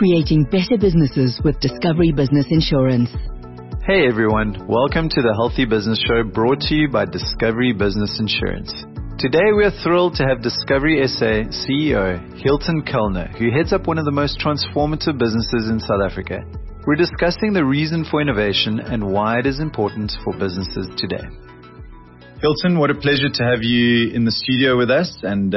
creating better businesses with Discovery Business Insurance. Hey everyone, welcome to the Healthy Business Show brought to you by Discovery Business Insurance. Today we are thrilled to have Discovery SA CEO Hilton Kellner, who heads up one of the most transformative businesses in South Africa. We're discussing the reason for innovation and why it is important for businesses today. Hilton, what a pleasure to have you in the studio with us and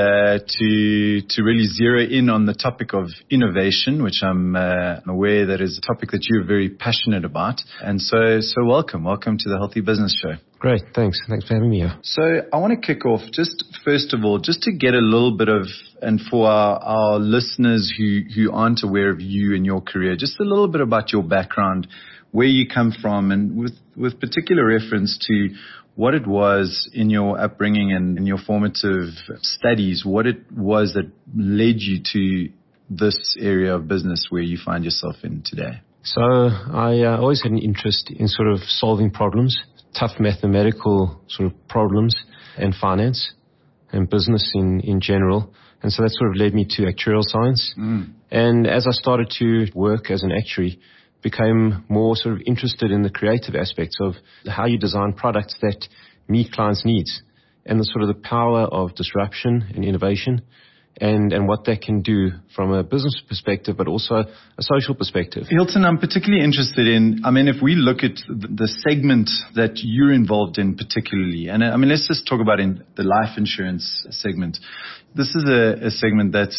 to really zero in on the topic of innovation, which I'm aware that is a topic that you're very passionate about. And so welcome to the Healthy Business Show. Great, thanks for having me here. So I want to kick off just first of all, just to get a little bit of, and for our listeners who aren't aware of you and your career, just a little bit about your background, where you come from, and with particular reference to what it was in your upbringing and in your formative studies, what it was that led you to this area of business where you find yourself in today. So I always had an interest in sort of solving problems, tough mathematical sort of problems, and finance and business in general. And so that sort of led me to actuarial science. And as I started to work as an actuary, became more sort of interested in the creative aspects of how you design products that meet clients' needs and the sort of the power of disruption and innovation and what that can do from a business perspective, but also a social perspective. Hilton, I'm particularly interested in, if we look at the segment that you're involved in particularly, and let's just talk about in the life insurance segment. This is a segment that's,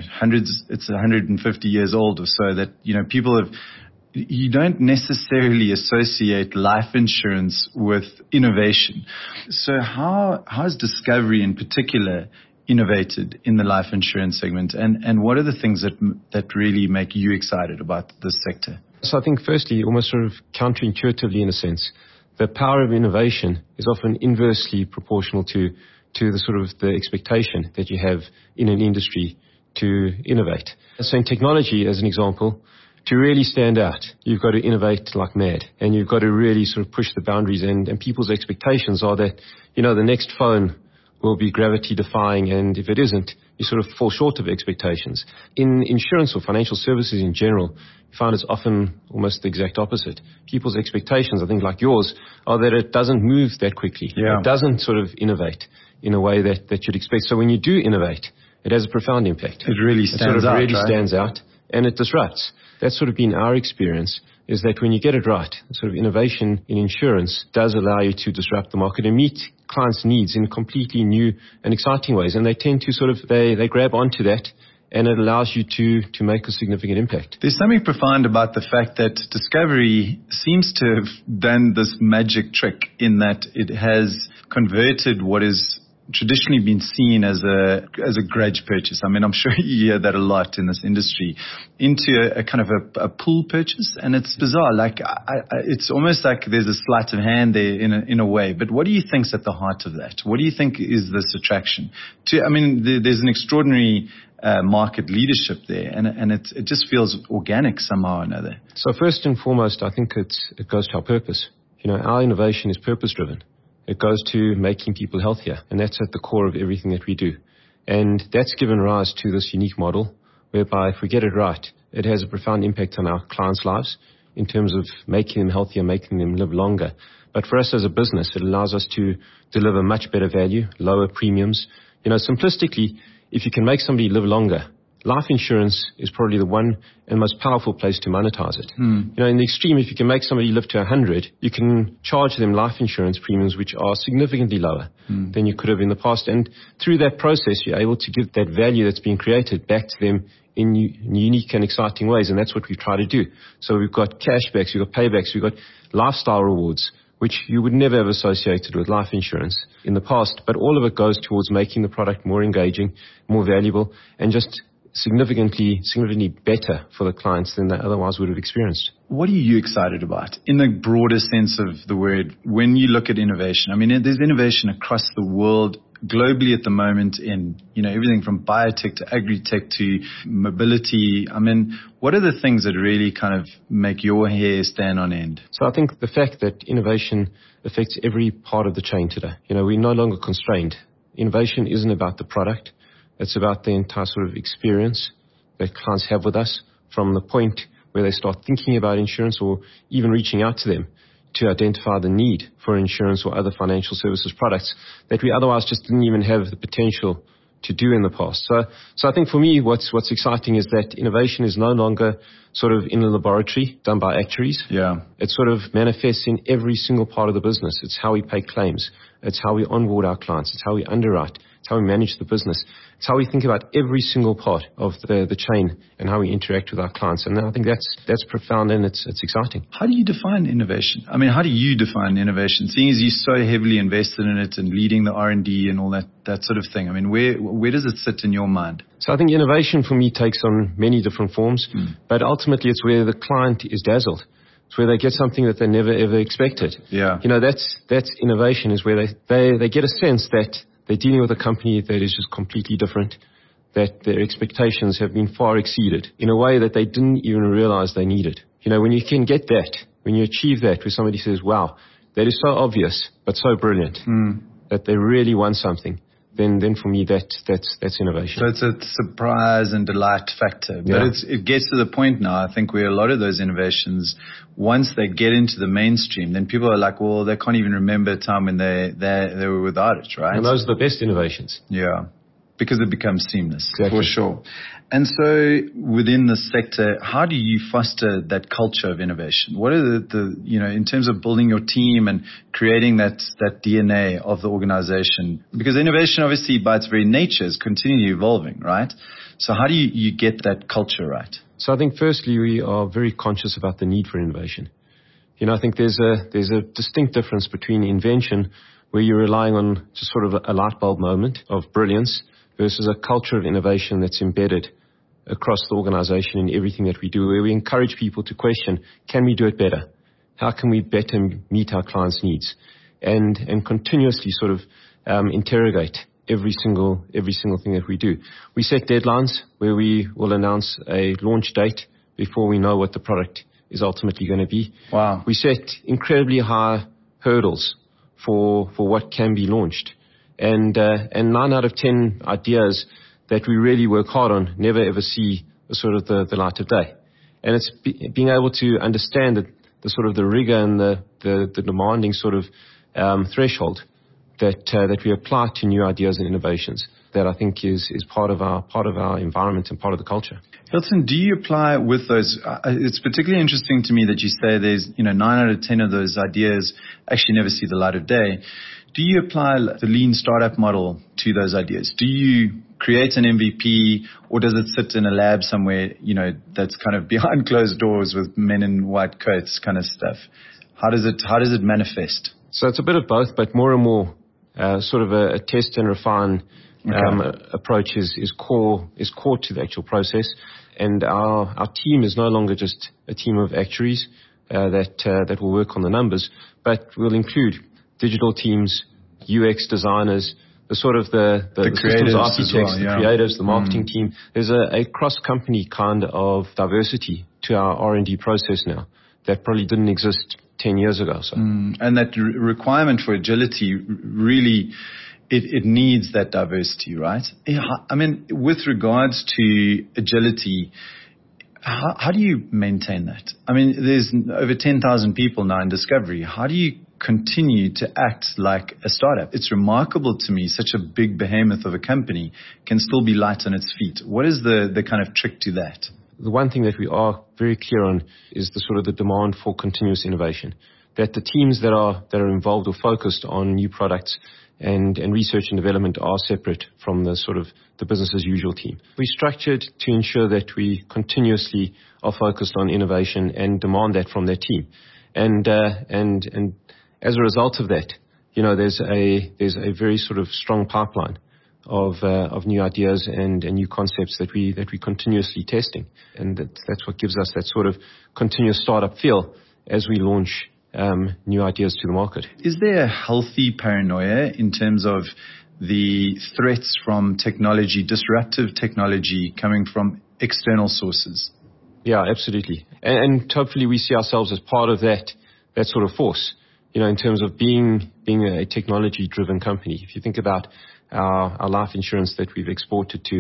it's 150 years old or so that, people have. You don't necessarily associate life insurance with innovation. So how has Discovery in particular innovated in the life insurance segment? And what are the things that really make you excited about this sector? So I think firstly, almost sort of counterintuitively in a sense, the power of innovation is often inversely proportional to the sort of the expectation that you have in an industry to innovate. So in technology, as an example, to really stand out, you've got to innovate like mad, and you've got to really sort of push the boundaries, and people's expectations are that, the next phone will be gravity defying, and if it isn't, you sort of fall short of expectations. In insurance or financial services in general, you find it's often almost the exact opposite. People's expectations, I think like yours, are that it doesn't move that quickly. Yeah. It doesn't sort of innovate in a way that you'd expect. So when you do innovate, it has a profound impact. It really stands out, really stands out, and it disrupts. That's sort of been our experience, is that when you get it right, sort of innovation in insurance does allow you to disrupt the market and meet clients' needs in completely new and exciting ways. And they tend to sort of, they grab onto that, and it allows you to make a significant impact. There's something profound about the fact that Discovery seems to have done this magic trick in that it has converted what is traditionally been seen as a grudge purchase. I'm sure you hear that a lot in this industry, into a kind of a pool purchase, and it's bizarre. It's almost like there's a sleight of hand there in a way. But what do you think's at the heart of that? What do you think is this attraction? There's an extraordinary market leadership there, and it just feels organic somehow or another. So first and foremost, I think it goes to our purpose. Our innovation is purpose driven. It goes to making people healthier, and that's at the core of everything that we do. And that's given rise to this unique model whereby if we get it right, it has a profound impact on our clients' lives in terms of making them healthier, making them live longer. But for us as a business, it allows us to deliver much better value, lower premiums. Simplistically, if you can make somebody live longer, life insurance is probably the one and most powerful place to monetize it. In the extreme, if you can make somebody live to 100, you can charge them life insurance premiums which are significantly lower than you could have in the past. And through that process, you're able to give that value that's being created back to them in unique and exciting ways. And that's what we try to do. So we've got cashbacks, we've got paybacks, we've got lifestyle rewards, which you would never have associated with life insurance in the past. But all of it goes towards making the product more engaging, more valuable, and just significantly better for the clients than they otherwise would have experienced. What are you excited about in the broader sense of the word when you look at innovation? There's innovation across the world globally at the moment in, everything from biotech to agri-tech to mobility. What are the things that really kind of make your hair stand on end? So I think the fact that innovation affects every part of the chain today. We're no longer constrained. Innovation isn't about the product. It's about the entire sort of experience that clients have with us from the point where they start thinking about insurance or even reaching out to them to identify the need for insurance or other financial services products that we otherwise just didn't even have the potential to do in the past. So I think for me, what's exciting is that innovation is no longer sort of in a laboratory done by actuaries. Yeah. It sort of manifests in every single part of the business. It's how we pay claims. It's how we onboard our clients. It's how we underwrite. It's how we manage the business. It's how we think about every single part of the chain and how we interact with our clients. And I think that's profound and it's exciting. How do you define innovation? I mean, how do you define innovation? Seeing as you're so heavily invested in it and leading the R&D and all that sort of thing. I mean, where does it sit in your mind? So I think innovation for me takes on many different forms, but ultimately it's where the client is dazzled. It's where they get something that they never ever expected. Yeah. You know, that's innovation, is where they get a sense that they're dealing with a company that is just completely different, that their expectations have been far exceeded in a way that they didn't even realize they needed. You know, when you can get that, when you achieve that, where somebody says, wow, that is so obvious, but so brilliant, that they really want something, then for me, that's innovation. So it's a surprise and delight factor. But it gets to the point now, I think, where a lot of those innovations, once they get into the mainstream, then people are like, well, they can't even remember a time when they were without it, right? And those are the best innovations. Yeah, because it becomes seamless, exactly. For sure. And so within the sector, how do you foster that culture of innovation? What are the in terms of building your team and creating that DNA of the organization? Because innovation, obviously, by its very nature, is continually evolving, right? So how do you get that culture right? So I think firstly, we are very conscious about the need for innovation. You know, I think there's a distinct difference between invention, where you're relying on just sort of a light bulb moment of brilliance, versus a culture of innovation that's embedded across the organization in everything that we do, where we encourage people to question, can we do it better? How can we better meet our clients' needs? And continuously sort of interrogate every single thing that we do. We set deadlines where we will announce a launch date before we know what the product is ultimately going to be. Wow. We set incredibly high hurdles for what can be launched. And 9 out of 10 ideas that we really work hard on never ever see the light of day. And it's being able to understand the rigor and the demanding threshold that we apply to new ideas and innovations that I think is part of our environment and part of the culture. Hilton, do you apply with those? It's particularly interesting to me that you say there's 9 out of 10 of those ideas actually never see the light of day. Do you apply the lean startup model to those ideas? Do you create an MVP, or does it sit in a lab somewhere, that's kind of behind closed doors with men in white coats kind of stuff? How does it manifest? So it's a bit of both, but more and more sort of a test and refine approach is core to the actual process. And our team is no longer just a team of actuaries that will work on the numbers, but will include digital teams, UX designers, the systems architects, the creatives, the marketing team. There's a cross-company kind of diversity to our R&D process now that probably didn't exist 10 years ago. So. And that requirement for agility really, it needs that diversity, right? I mean, with regards to agility, how do you maintain that? I mean, there's over 10,000 people now in Discovery. How do you continue to act like a startup? It's remarkable to me, such a big behemoth of a company can still be light on its feet. What is the kind of trick to that? The one thing that we are very clear on is the demand for continuous innovation. That the teams that are involved or focused on new products and research and development are separate from the business as usual team. We structured to ensure that we continuously are focused on innovation and demand that from their team. And as a result of that, there's a very strong pipeline of new ideas and new concepts that we continuously testing, and that's what gives us that sort of continuous startup feel as we launch new ideas to the market. Is there a healthy paranoia in terms of the threats from technology, disruptive technology coming from external sources? Yeah, absolutely. And hopefully we see ourselves as part of that sort of force, in terms of being a technology-driven company. If you think about our life insurance that we've exported to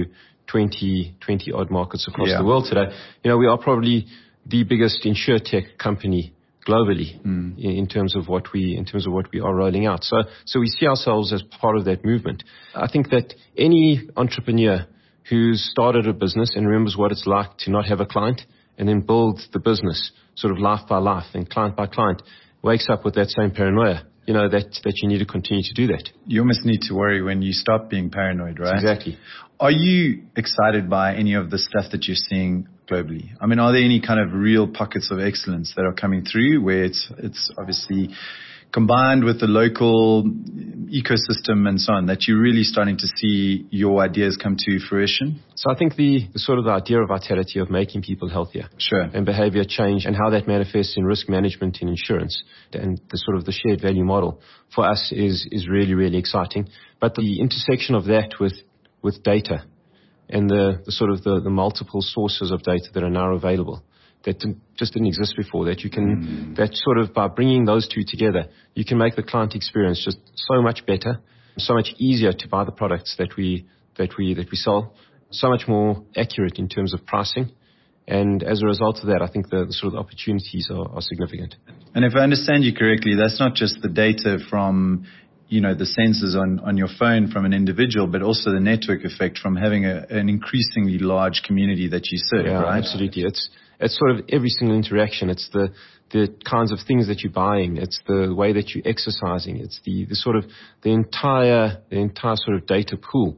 20 odd markets across the world today. We are probably the biggest insurtech company globally in terms of what we are rolling out. So we see ourselves as part of that movement. I think that any entrepreneur who's started a business and remembers what it's like to not have a client and then build the business sort of life by life and client by client wakes up with that same paranoia, that you need to continue to do that. You almost need to worry when you stop being paranoid, right? Exactly. Are you excited by any of the stuff that you're seeing globally? I mean, are there any kind of real pockets of excellence that are coming through where it's obviously combined with the local ecosystem and so on, that you're really starting to see your ideas come to fruition? So I think the sort of the idea of vitality, of making people healthier, sure, and behavior change, and how that manifests in risk management in insurance, and the sort of the shared value model for us is really, really exciting. But the intersection of that with data and the sort of the multiple sources of data that are now available, that just didn't exist before, that you can, that sort of by bringing those two together, you can make the client experience just so much better, so much easier to buy the products that we sell, so much more accurate in terms of pricing. And as a result of that, I think the sort of opportunities are significant. And if I understand you correctly, that's not just the data from the sensors on your phone from an individual, but also the network effect from having an increasingly large community that you serve, right? Absolutely. It's sort of every single interaction. It's the kinds of things that you're buying. It's the way that you're exercising. It's the sort of the entire sort of data pool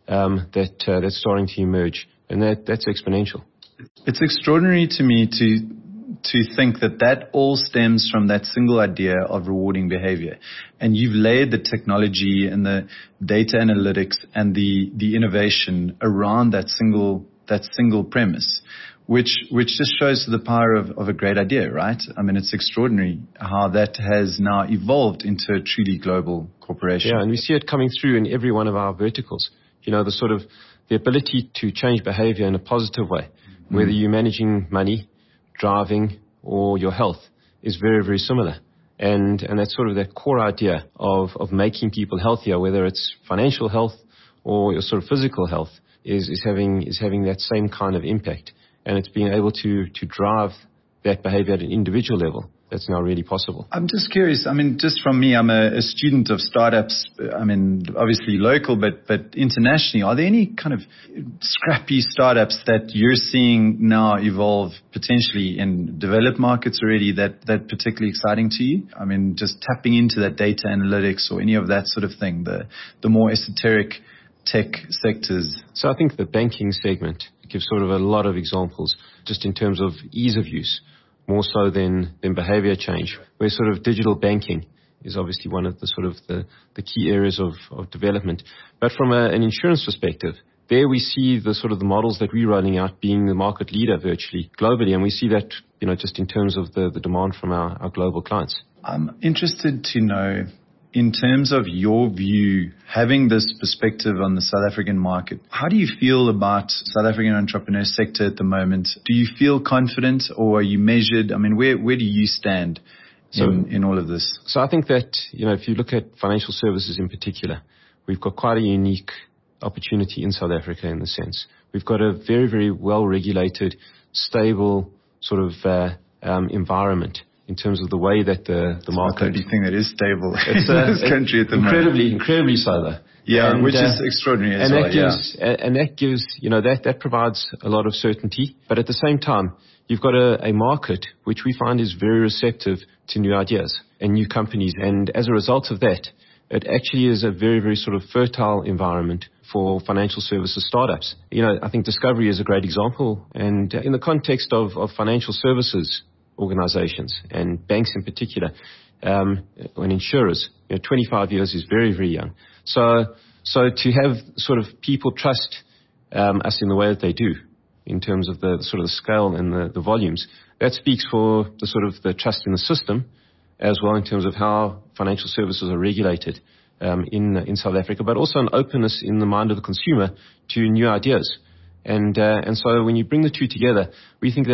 that's starting to emerge, and that's exponential. It's extraordinary to me to think that all stems from that single idea of rewarding behavior. And you've layered the technology and the data analytics and the innovation around that single premise, which just shows the power of a great idea, right? I mean, it's extraordinary how that has now evolved into a truly global corporation. Yeah, and we see it coming through in every one of our verticals. The ability to change behavior in a positive way, whether you're managing money, driving, or your health, is very, very similar. And that's sort of that core idea of making people healthier, whether it's financial health or your sort of physical health, is having that same kind of impact. And it's being able to drive that behavior at an individual level. That's now really possible. I'm just curious. I mean, just from me, I'm a student of startups. I mean, obviously local, but internationally. Are there any kind of scrappy startups that you're seeing now evolve potentially in developed markets already that particularly exciting to you? I mean, just tapping into that data analytics or any of that sort of thing, the more esoteric tech sectors. So I think the banking segment gives sort of a lot of examples just in terms of ease of use, more so than behavior change, where sort of digital banking is obviously one of the sort of the key areas of development. But from an insurance perspective, there we see the sort of the models that we're rolling out being the market leader virtually globally, and we see that, just in terms of the demand from our global clients. I'm interested to know, in terms of your view, having this perspective on the South African market, how do you feel about South African entrepreneur sector at the moment? Do you feel confident, or are you measured? I mean, where do you stand in all of this? So I think that, if you look at financial services in particular, we've got quite a unique opportunity in South Africa in the sense. We've got a very, very well-regulated, stable sort of environment in terms of the way that the market... It's the only thing that is stable in this country at the moment. Incredibly so, though. Yeah, which is extraordinary as well. And that gives, that provides a lot of certainty. But at the same time, you've got a market which we find is very receptive to new ideas and new companies. And as a result of that, it actually is a very, very sort of fertile environment for financial services startups. I think Discovery is a great example. And in the context of financial services organizations and banks in particular, and insurers, 25 years is very, very young. So to have sort of people trust us in the way that they do, in terms of the sort of the scale and the volumes, that speaks for the sort of the trust in the system, as well in terms of how financial services are regulated in South Africa, but also an openness in the mind of the consumer to new ideas. And so when you bring the two together, we think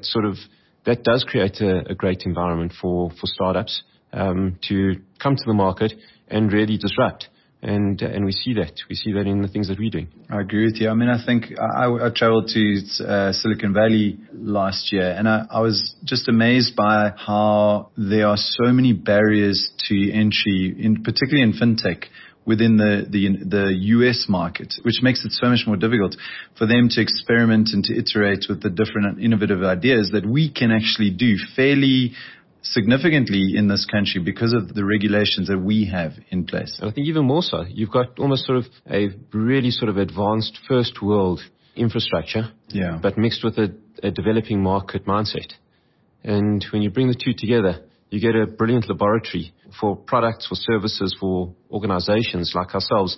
that does create a great environment for startups to come to the market and really disrupt, And we see that. We see that in the things that we're doing. I agree with you. I mean, I think I traveled to Silicon Valley last year, and I was just amazed by how there are so many barriers to entry, particularly in fintech, within the US market, which makes it so much more difficult for them to experiment and to iterate with the different and innovative ideas that we can actually do fairly significantly in this country because of the regulations that we have in place. And I think even more so, you've got almost sort of a really sort of advanced first world infrastructure, but mixed with a developing market mindset. And when you bring the two together, you get a brilliant laboratory for products, for services, for organizations like ourselves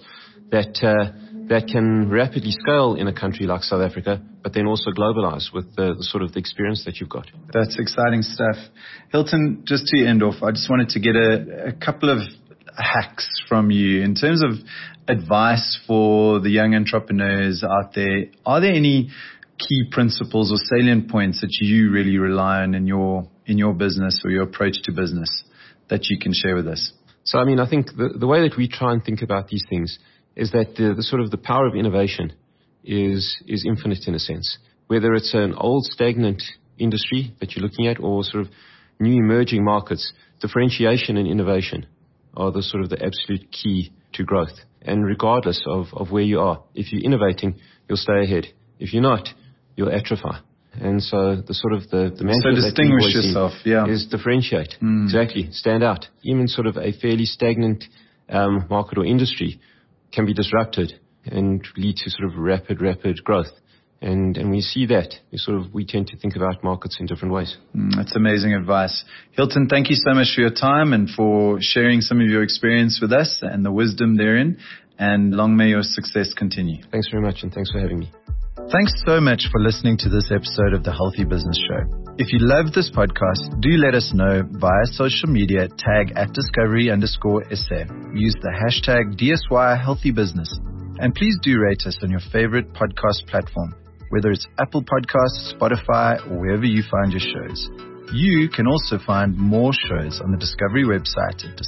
that can rapidly scale in a country like South Africa, but then also globalize with the sort of the experience that you've got. That's exciting stuff. Hilton, just to end off, I just wanted to get a couple of hacks from you in terms of advice for the young entrepreneurs out there. Are there any key principles or salient points that you really rely on in your business or your approach to business that you can share with us? So, I mean, I think the way that we try and think about these things is that the sort of the power of innovation is infinite in a sense. Whether it's an old stagnant industry that you're looking at or sort of new emerging markets, differentiation and innovation are the sort of the absolute key to growth. And regardless of where you are, if you're innovating, you'll stay ahead. If you're not, you'll atrophy. And so the sort of the mantra so distinguish yourself, is differentiate. Exactly. Stand out. Even sort of a fairly stagnant market or industry can be disrupted and lead to sort of rapid growth. And we see that. We tend to think about markets in different ways. That's amazing advice. Hilton, thank you so much for your time and for sharing some of your experience with us and the wisdom therein. And long may your success continue. Thanks very much, and thanks for having me. Thanks so much for listening to this episode of The Healthy Business Show. If you loved this podcast, do let us know via social media, tag @discovery_SA. Use the hashtag DSYHealthyBusiness. And please do rate us on your favorite podcast platform, whether it's Apple Podcasts, Spotify, or wherever you find your shows. You can also find more shows on the Discovery website at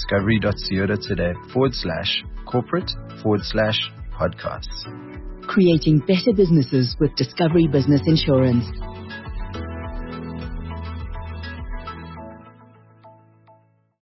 discovery.co.za/corporate/podcasts. Creating better businesses with Discovery Business Insurance.